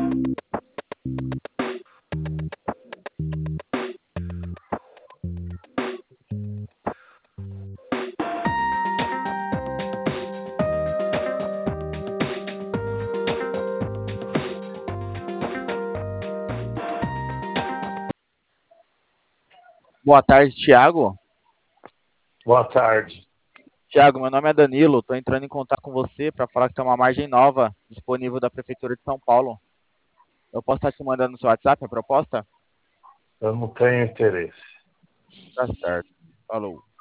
Boa tarde, Thiago. Boa tarde. Thiago, meu nome é Danilo, estou entrando em contato com você para falar que tem uma margem nova disponível da Prefeitura de São Paulo. Eu posso estar te mandando no seu WhatsApp a proposta? Eu não tenho interesse. Tá certo. Falou.